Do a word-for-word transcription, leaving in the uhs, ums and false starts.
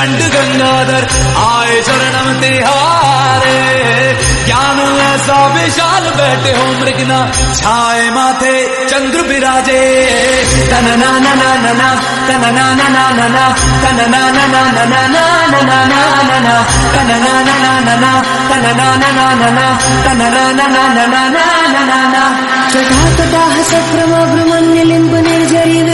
नीलकंठ गंगाधर आए शरणम तिहारे। ज्ञान ऐसा विशाल बैठे हो मृगना छाए माथे चंद्र विराजे। तन ना ना ना ना ना तन ना ना ना ना ना तन ना ना ना ना ना ना ना ना ना ना तन ना ना ना ना ना तन ना ना ना ना ना तन ना ना ना ना ना ना ना ना। जटाकटाह सक्रम ब्रह्मण्य लिम्ब निर्जरी